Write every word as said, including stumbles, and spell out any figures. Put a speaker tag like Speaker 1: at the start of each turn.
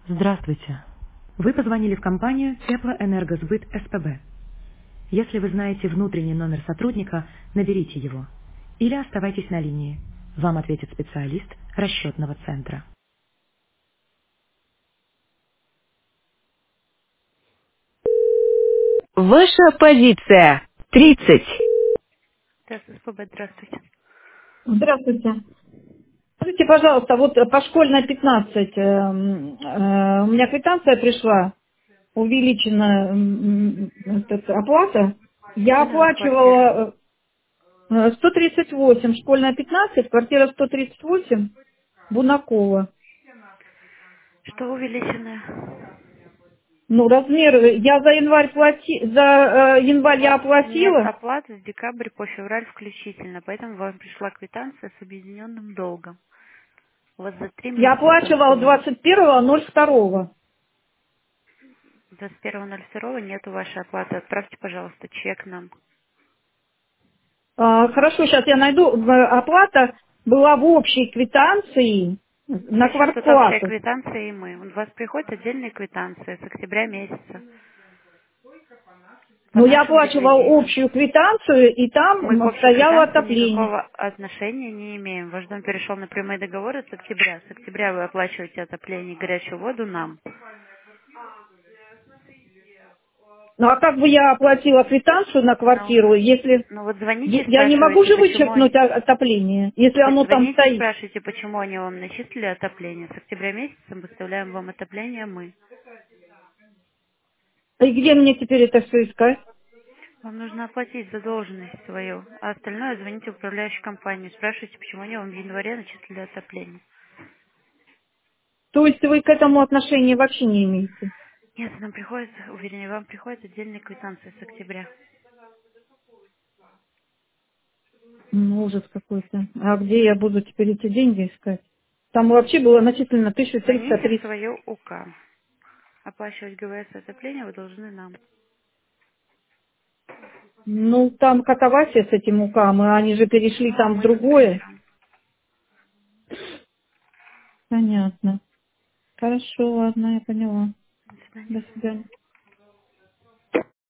Speaker 1: Здравствуйте. Вы позвонили в компанию Теплоэнергосбыт СПБ. Если вы знаете внутренний номер сотрудника, наберите его. Или оставайтесь на линии. Вам ответит специалист расчетного центра. Ваша позиция. тридцать. Здравствуйте, СПБ, здравствуйте.
Speaker 2: Здравствуйте. Скажите, пожалуйста, вот э, по школьной пятнадцать, э, м, э, у меня квитанция пришла, увеличена м, м, этот, оплата. Я
Speaker 1: Какой номер квартиры?
Speaker 2: оплачивала э, сто тридцать восемь, школьная пятнадцать, квартира сто тридцать восемь, Бунакова.
Speaker 1: Что увеличенное?
Speaker 2: Ну, размер, э, я за январь плати, за э,
Speaker 1: У
Speaker 2: январь я
Speaker 1: вас нет
Speaker 2: оплатила.
Speaker 1: оплаты с декабря по февраль включительно, поэтому вам пришла квитанция с объединенным долгом. У вас за три
Speaker 2: Я
Speaker 1: месяца
Speaker 2: оплачивала
Speaker 1: сумма.
Speaker 2: двадцать первого ноль второго.
Speaker 1: двадцать первого ноль второго нету вашей оплаты. Отправьте, пожалуйста, чек нам.
Speaker 2: А, хорошо, сейчас я найду. В- Оплата была в общей квитанции на
Speaker 1: Причем тут общая
Speaker 2: квартплату.
Speaker 1: квитанция и мы. У вас приходят отдельные квитанции с октября месяца по
Speaker 2: Но я
Speaker 1: нашим
Speaker 2: оплачивала
Speaker 1: депозитам.
Speaker 2: общую квитанцию, и
Speaker 1: Мы к
Speaker 2: там
Speaker 1: общей
Speaker 2: стояло
Speaker 1: квитанции
Speaker 2: отопление.
Speaker 1: никакого отношения не имеем. Ваш дом перешел на прямые договоры с октября. С октября вы оплачиваете отопление и горячую воду нам.
Speaker 2: Ну а как бы я оплатила квитанцию на
Speaker 1: Ну,
Speaker 2: квартиру, если
Speaker 1: ну вот звоните
Speaker 2: е-
Speaker 1: и
Speaker 2: я не могу
Speaker 1: спрашивайте,
Speaker 2: же
Speaker 1: почему они...
Speaker 2: вычеркнуть о- отопление, если
Speaker 1: Вы
Speaker 2: оно там
Speaker 1: звоните и
Speaker 2: стоит?
Speaker 1: спрашивайте, почему они вам начислили отопление. С октября месяца выставляем вам отопление мы.
Speaker 2: И где мне теперь это все искать?
Speaker 1: Вам нужно оплатить задолженность свою, а остальное звоните в управляющую компанию, спрашивайте, почему они вам в январе начислили отопление.
Speaker 2: То есть вы к этому отношения вообще не имеете?
Speaker 1: Нет, нам приходит, вернее, вам приходит отдельная квитанция с октября.
Speaker 2: Ну, ужас какой-то. А где я буду теперь эти деньги искать? Там вообще было начислено тысяча триста
Speaker 1: Звоните в
Speaker 2: тридцать.
Speaker 1: свою УК. Оплачивать ГВС и отопление вы должны нам.
Speaker 2: Ну, там катавасия с этим УКам, и они же перешли
Speaker 1: Ну, а
Speaker 2: там в
Speaker 1: мы тут при
Speaker 2: другое.
Speaker 1: чем?
Speaker 2: Понятно. Хорошо, ладно, я поняла.
Speaker 1: До свидания.
Speaker 2: До свидания.